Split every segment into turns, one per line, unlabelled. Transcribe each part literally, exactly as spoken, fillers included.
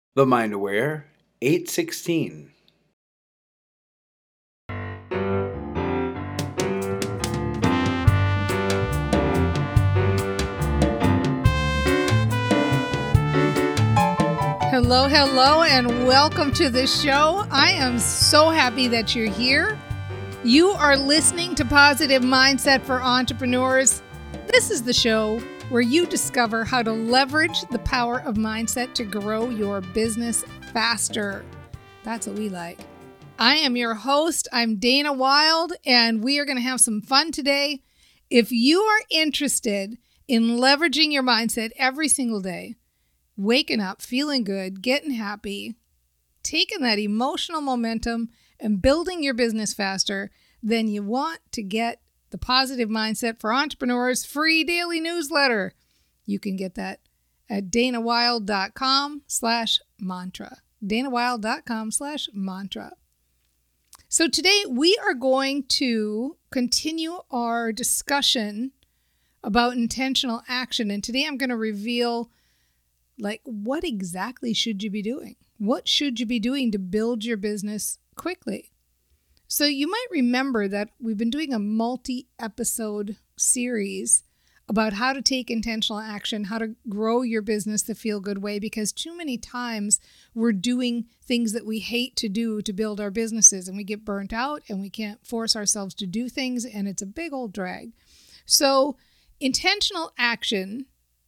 The Mind Aware eight sixteen.
Hello, hello, and welcome to the show. I am so happy that you're here. You are listening to Positive Mindset for Entrepreneurs. This is the show where you discover how to leverage the power of mindset to grow your business faster. That's what we like. I am your host. I'm Dana Wild, and we are going to have some fun today. If you are interested in leveraging your mindset every single day, waking up, feeling good, getting happy, taking that emotional momentum and building your business faster, then you want to get the Positive Mindset for Entrepreneurs free daily newsletter. You can get that at danawild.com slash mantra. danawild.com slash mantra. So today we are going to continue our discussion about intentional action. And today I'm going to reveal Like, what exactly should you be doing? What should you be doing to build your business quickly? So you might remember that we've been doing a multi-episode series about how to take intentional action, how to grow your business the feel-good way, because too many times we're doing things that we hate to do to build our businesses, and we get burnt out, and we can't force ourselves to do things, and it's a big old drag. So intentional action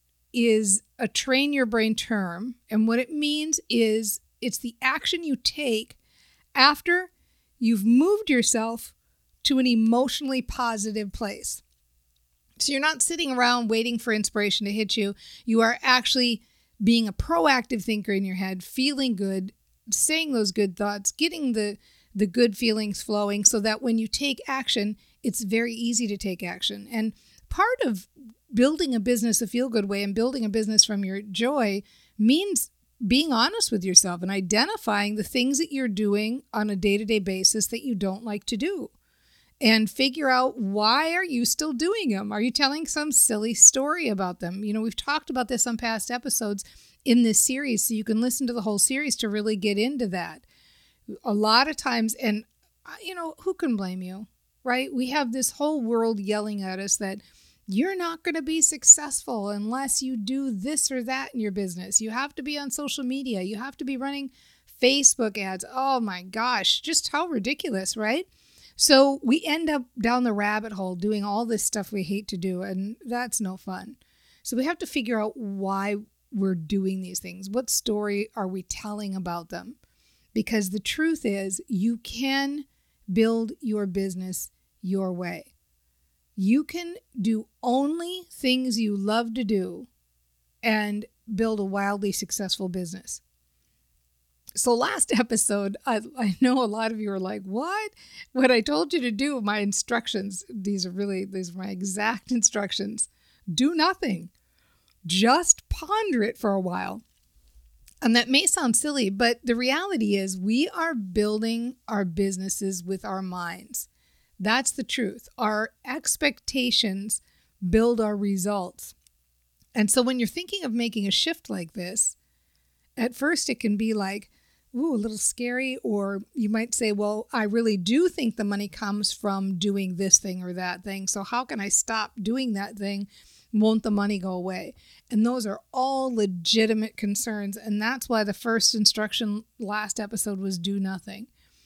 is a train your brain term. And what it means is it's the action you take after you've moved yourself to an emotionally positive place. So you're not sitting around waiting for inspiration to hit you. You are actually being a proactive thinker in your head, feeling good, saying those good thoughts, getting the, the good feelings flowing so that when you take action, it's very easy to take action. And part of building a business a feel-good way and building a business from your joy means being honest with yourself and identifying the things that you're doing on a day-to-day basis that you don't like to do. And figure out, why are you still doing them? Are you telling some silly story about them? You know, we've talked about this on past episodes in this series, so you can listen to the whole series to really get into that. A lot of times, and you know, who can blame you, right? We have this whole world yelling at us that you're not going to be successful unless you do this or that in your business. You have to be on social media. You have to be running Facebook ads. Oh my gosh, just how ridiculous, right? So we end up down the rabbit hole doing all this stuff we hate to do, and that's no fun. So we have to figure out why we're doing these things. What story are we telling about them? Because the truth is, you can build your business your way. You can do only things you love to do and build a wildly successful business. So last episode, I, I know a lot of you are like, what? What I told you to do, my instructions, these are really, these are my exact instructions. Do nothing. Just ponder it for a while. And that may sound silly, but the reality is we are building our businesses with our minds. That's the truth. Our expectations build our results. And so when you're thinking of making a shift like this, at first it can be like, ooh, a little scary, or you might say, well, I really do think the money comes from doing this thing or that thing. So how can I stop doing that thing? Won't the money go away? And those are all legitimate concerns. And that's why the first instruction last episode was do nothing.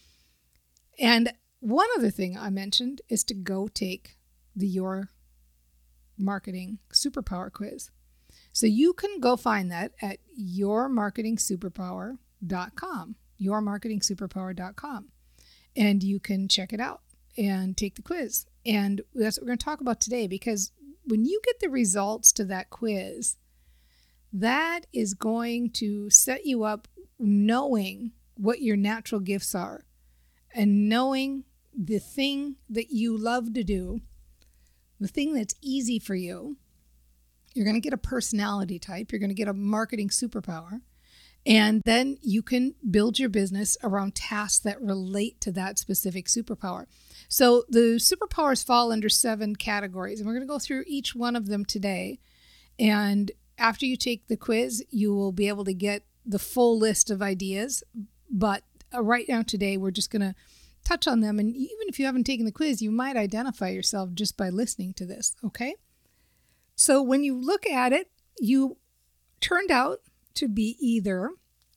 And one other thing I mentioned is to go take the Your Marketing Superpower quiz. So you can go find that at your marketing superpower dot com, your marketing superpower dot com, and you can check it out and take the quiz. And that's what we're going to talk about today, because when you get the results to that quiz, that is going to set you up knowing what your natural gifts are and knowing the thing that you love to do, the thing that's easy for you. You're going to get a personality type. You're going to get a marketing superpower. And then you can build your business around tasks that relate to that specific superpower. So the superpowers fall under seven categories, and we're going to go through each one of them today. And after you take the quiz, you will be able to get the full list of ideas, but uh, right now today we're just going to touch on them. And even if you haven't taken the quiz, you might identify yourself just by listening to this, okay? So when you look at it, you turned out to be either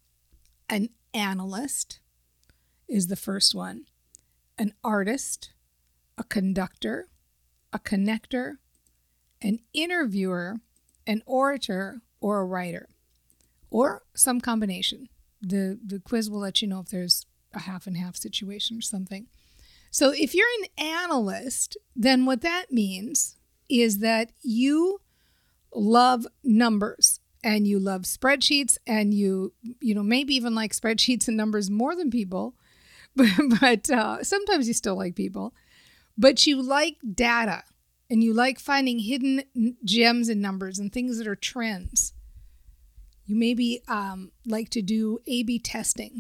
an analyst is the first one, an artist, a conductor, a connector, an interviewer, an orator, or a writer, or some combination. The, the quiz will let you know if there's a half and half situation or something. So if you're an analyst, then what that means is that you love numbers and you love spreadsheets, and you, you know, maybe even like spreadsheets and numbers more than people, but, but uh, sometimes you still like people, but you like data and you like finding hidden gems in numbers and things that are trends. You maybe um, like to do A B testing.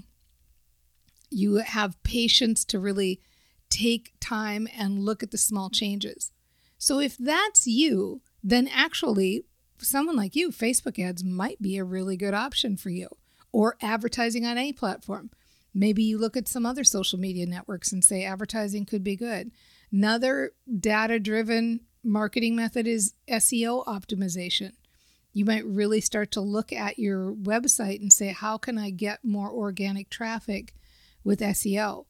You have patience to really take time and look at the small changes. So if that's you, then actually someone like you, Facebook ads might be a really good option for you, or advertising on any platform. Maybe you look at some other social media networks and say advertising could be good. Another data-driven marketing method is S E O optimization. You might really start to look at your website and say, how can I get more organic traffic with S E O?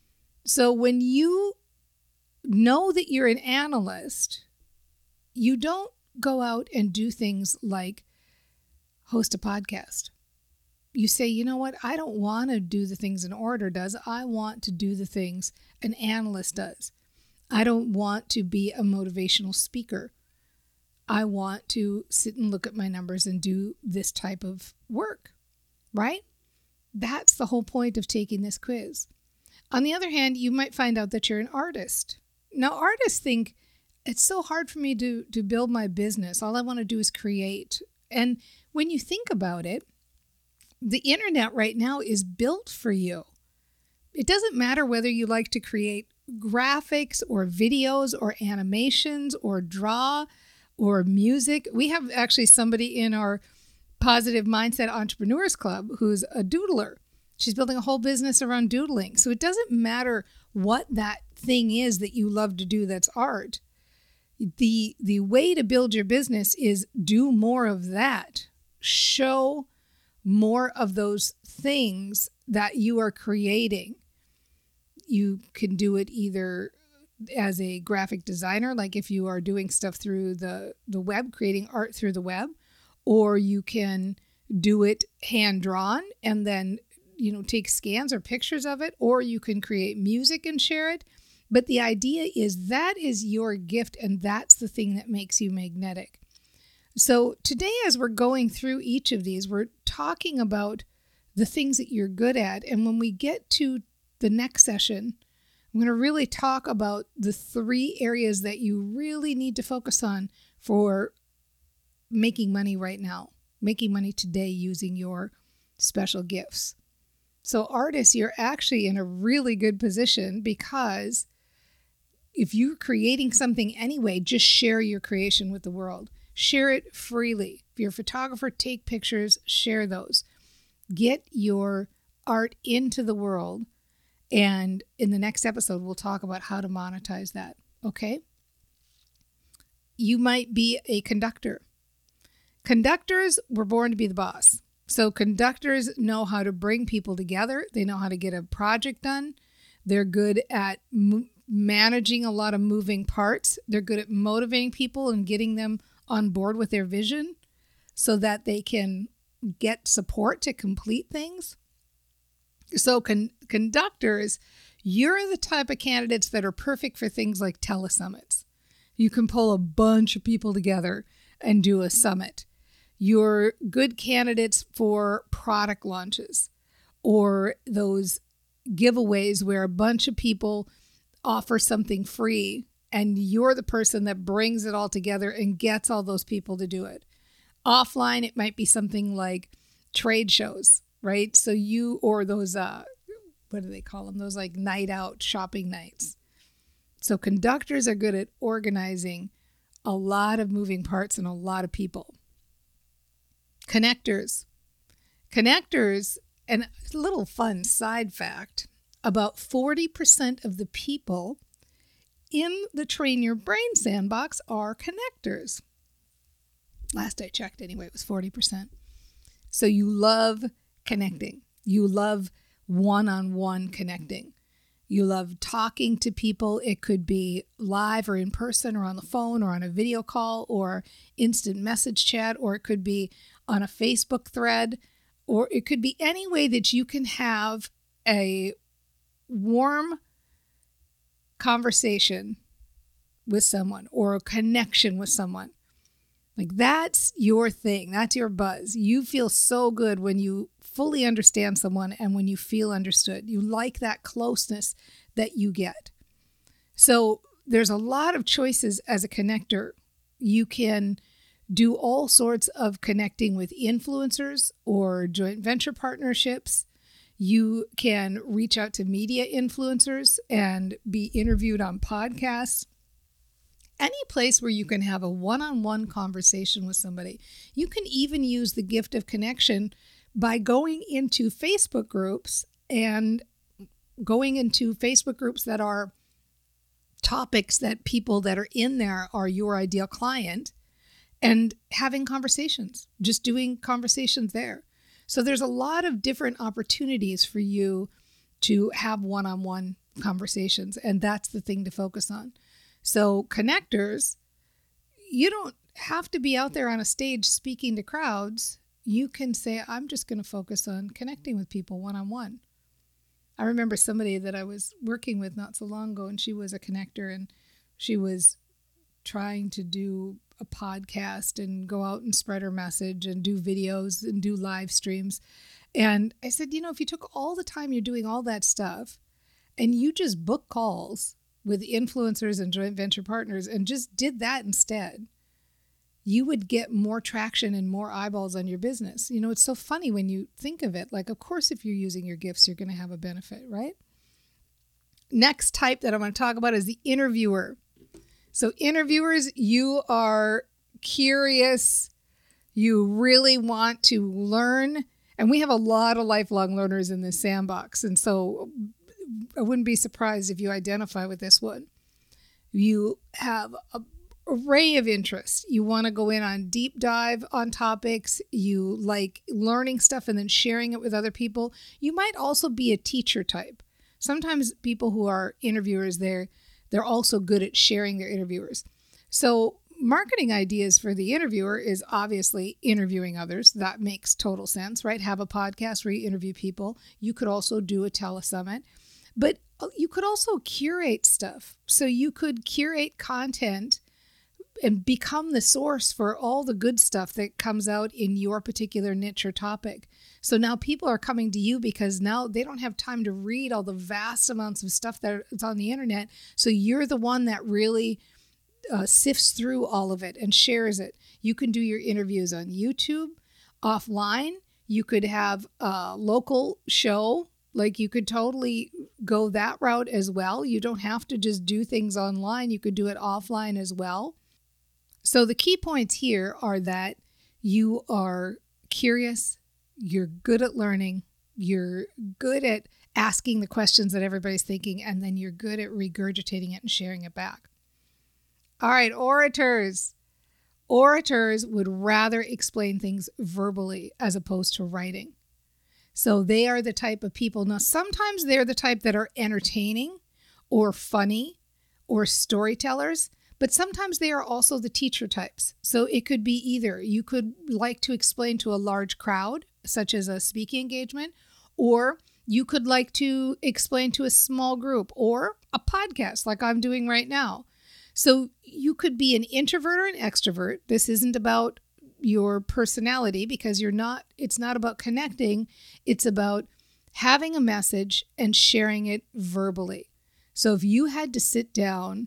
So when you know that you're an analyst, you don't go out and do things like host a podcast. You say, you know what? I don't want to do the things an orator does. I want to do the things an analyst does. I don't want to be a motivational speaker. I want to sit and look at my numbers and do this type of work, right? That's the whole point of taking this quiz. On the other hand, you might find out that you're an artist. Now, artists think, it's so hard for me to, to build my business. All I want to do is create. And when you think about it, the internet right now is built for you. It doesn't matter whether you like to create graphics or videos or animations or draw or music. We have actually somebody in our Positive Mindset Entrepreneurs Club who's a doodler. She's building a whole business around doodling. So it doesn't matter what that thing is that you love to do that's art. The, the way to build your business is do more of that. Show more of those things that you are creating. You can do it either as a graphic designer, like if you are doing stuff through the, the web, creating art through the web, or you can do it hand-drawn and then, you know, take scans or pictures of it, or you can create music and share it. But the idea is that is your gift, and that's the thing that makes you magnetic. So today, as we're going through each of these, we're talking about the things that you're good at. And when we get to the next session, I'm going to really talk about the three areas that you really need to focus on for making money right now, making money today using your special gifts. So artists, you're actually in a really good position, because if you're creating something anyway, just share your creation with the world. Share it freely. If you're a photographer, take pictures, share those. Get your art into the world. And in the next episode, we'll talk about how to monetize that. Okay? You might be a conductor. Conductors were born to be the boss. So conductors know how to bring people together. They know how to get a project done. They're good at m- managing a lot of moving parts. They're good at motivating people and getting them on board with their vision so that they can get support to complete things. So con- conductors, you're the type of candidates that are perfect for things like telesummits. You can pull a bunch of people together and do a summit. You're good candidates for product launches or those giveaways where a bunch of people offer something free and you're the person that brings it all together and gets all those people to do it. Offline, it might be something like trade shows, right? So you, or those, uh, what do they call them? Those like night out shopping nights. So conductors are good at organizing a lot of moving parts and a lot of people. Connectors. Connectors, and a little fun side fact, about forty percent of the people in the Train Your Brain sandbox are connectors. Last I checked anyway, it was forty percent. So you love connecting. You love one-on-one connecting. You love talking to people. It could be live or in person or on the phone or on a video call or instant message chat, or it could be on a Facebook thread, or it could be any way that you can have a warm conversation with someone or a connection with someone. Like, that's your thing. That's your buzz. You feel so good when you fully understand someone and when you feel understood. You like that closeness that you get. So there's a lot of choices as a connector. You can do all sorts of connecting with influencers or joint venture partnerships. You can reach out to media influencers and be interviewed on podcasts. Any place where you can have a one-on-one conversation with somebody. You can even use the gift of connection by going into Facebook groups and going into Facebook groups that are topics that people that are in there are your ideal client, and having conversations, just doing conversations there. So there's a lot of different opportunities for you to have one-on-one conversations, and that's the thing to focus on. So connectors, you don't have to be out there on a stage speaking to crowds. You can say, I'm just going to focus on connecting with people one-on-one. I remember somebody that I was working with not so long ago, and she was a connector, and she was trying to do a podcast and go out and spread her message and do videos and do live streams. And I said, you know, if you took all the time you're doing all that stuff and you just book calls with influencers and joint venture partners and just did that instead, you would get more traction and more eyeballs on your business. You know, it's so funny when you think of it. Like, of course, if you're using your gifts, you're going to have a benefit, right? Next type that I'm going to talk about is the interviewer. So interviewers, you are curious. You really want to learn. And we have a lot of lifelong learners in this sandbox. And so I wouldn't be surprised if you identify with this one. You have an array of interests. You want to go in on deep dive on topics. You like learning stuff and then sharing it with other people. You might also be a teacher type. Sometimes people who are interviewers, they're, they're also good at sharing their interviewers. So marketing ideas for the interviewer is obviously interviewing others. That makes total sense, right? Have a podcast where you interview people. You could also do a telesummit. But you could also curate stuff. So you could curate content and become the source for all the good stuff that comes out in your particular niche or topic. So now people are coming to you because now they don't have time to read all the vast amounts of stuff that's on the internet. So you're the one that really uh, sifts through all of it and shares it. You can do your interviews on YouTube, offline. You could have a local show. Like, you could totally go that route as well. You don't have to just do things online. You could do it offline as well. So the key points here are that you are curious, you're good at learning, you're good at asking the questions that everybody's thinking, and then you're good at regurgitating it and sharing it back. All right, orators. Orators would rather explain things verbally as opposed to writing. So they are the type of people. Now, sometimes they're the type that are entertaining or funny or storytellers, but sometimes they are also the teacher types. So it could be either. You could like to explain to a large crowd, such as a speaking engagement, or you could like to explain to a small group or a podcast like I'm doing right now. So you could be an introvert or an extrovert. This isn't about your personality, because you're not, it's not about connecting. It's about having a message and sharing it verbally. So if you had to sit down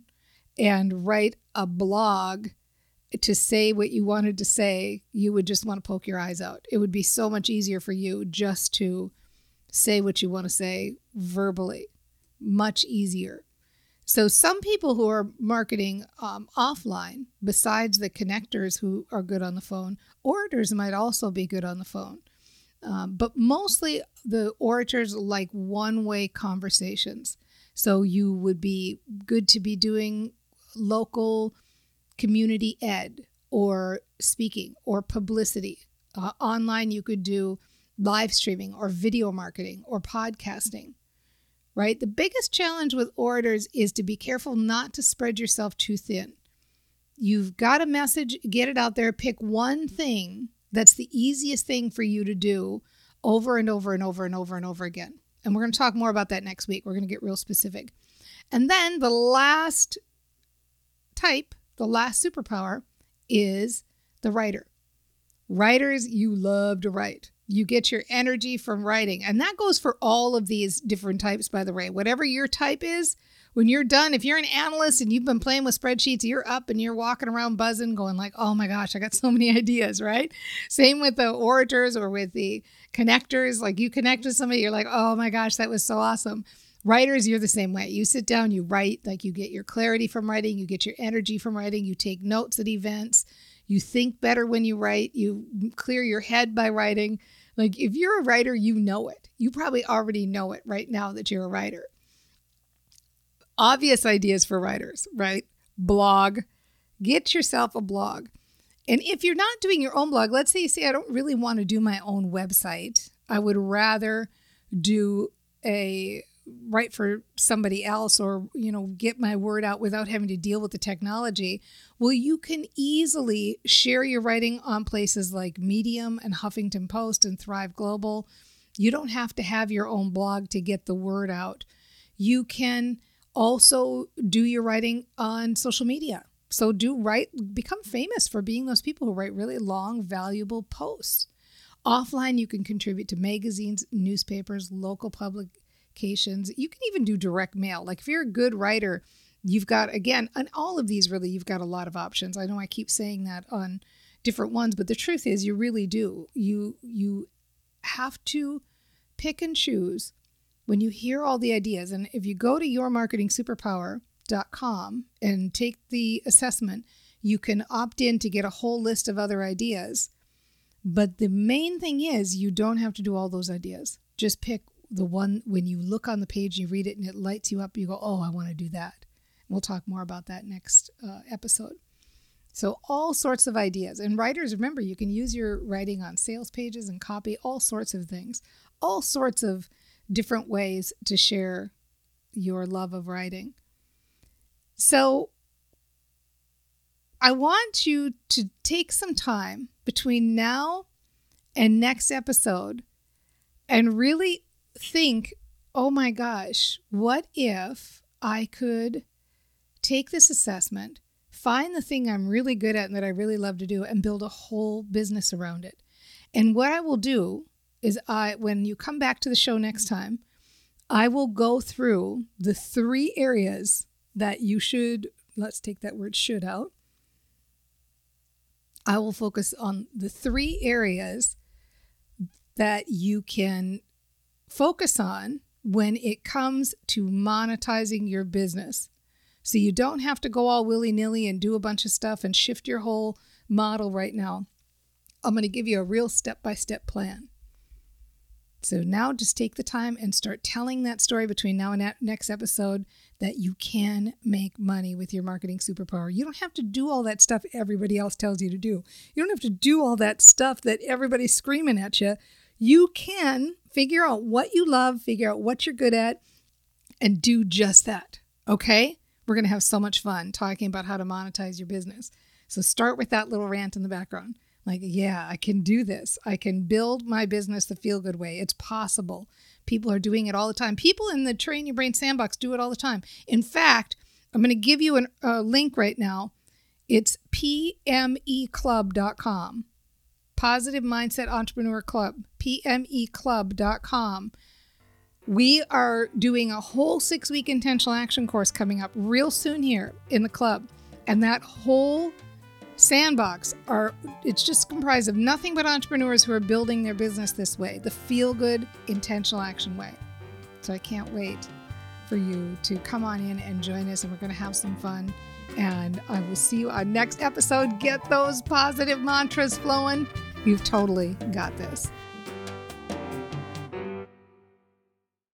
and write a blog to say what you wanted to say, you would just want to poke your eyes out. It would be so much easier for you just to say what you want to say verbally. Much easier. So some people who are marketing um, offline, besides the connectors who are good on the phone, orators might also be good on the phone. Um, but mostly the orators like one-way conversations. So you would be good to be doing local community ed or speaking or publicity. Uh, online, you could do live streaming or video marketing or podcasting, right? The biggest challenge with orators is to be careful not to spread yourself too thin. You've got a message, get it out there, pick one thing that's the easiest thing for you to do over and over and over and over and over again. And we're going to talk more about that next week. We're going to get real specific. And then the last type, the last superpower is the writer. Writers, you love to write. You get your energy from writing. And that goes for all of these different types, by the way. Whatever your type is, when you're done, if you're an analyst and you've been playing with spreadsheets, you're up and you're walking around buzzing, going like, oh my gosh, I got so many ideas, right? Same with the orators or with the connectors. Like you connect with somebody, you're like, oh my gosh, that was so awesome. Writers, you're the same way. You sit down, you write, like you get your clarity from writing, you get your energy from writing, you take notes at events, you think better when you write, you clear your head by writing. Like if you're a writer, you know it. You probably already know it right now that you're a writer. Obvious ideas for writers, right? Blog. Get yourself a blog. And if you're not doing your own blog, let's say you say, I don't really want to do my own website. I would rather do a write for somebody else or, you know, get my word out without having to deal with the technology. Well, you can easily share your writing on places like Medium and Huffington Post and Thrive Global. You don't have to have your own blog to get the word out. You can also do your writing on social media. So do write, become famous for being those people who write really long, valuable posts. Offline, you can contribute to magazines, newspapers, local publications. You can even do direct mail. Like if you're a good writer, you've got, again, on all of these really, you've got a lot of options. I know I keep saying that on different ones, but the truth is you really do. You, you have to pick and choose when you hear all the ideas. And if you go to your marketing superpower dot com and take the assessment, you can opt in to get a whole list of other ideas. But the main thing is you don't have to do all those ideas. Just pick the one when you look on the page, you read it and it lights you up. You go, oh, I want to do that. We'll talk more about that next uh, episode. So all sorts of ideas. And writers, remember, you can use your writing on sales pages and copy, all sorts of things, all sorts of different ways to share your love of writing. So I want you to take some time between now and next episode and really think, oh my gosh, what if I could take this assessment, find the thing I'm really good at and that I really love to do, and build a whole business around it. And what I will do is I, when you come back to the show next time, I will go through the three areas that you should, let's take that word should out. I will focus on the three areas that you can focus on when it comes to monetizing your business. So you don't have to go all willy-nilly and do a bunch of stuff and shift your whole model right now. I'm going to give you a real step-by-step plan. So now just take the time and start telling that story between now and that next episode that you can make money with your marketing superpower. You don't have to do all that stuff everybody else tells you to do. You don't have to do all that stuff that everybody's screaming at you. You can figure out what you love, figure out what you're good at, and do just that, okay? We're going to have so much fun talking about how to monetize your business. So start with that little rant in the background. Like, yeah, I can do this. I can build my business the feel-good way. It's possible. People are doing it all the time. People in the Train Your Brain Sandbox do it all the time. In fact, I'm going to give you an, a link right now. It's P M E club dot com. Positive Mindset Entrepreneur Club. P M E club dot com. We are doing a whole six-week intentional action course coming up real soon here in the club. And that whole sandbox are it's just comprised of nothing but entrepreneurs who are building their business this way, the feel-good intentional action way. So I can't wait for you to come on in and join us, and we're going to have some fun. And I will see you on next episode. Get those positive mantras flowing. You've totally got this.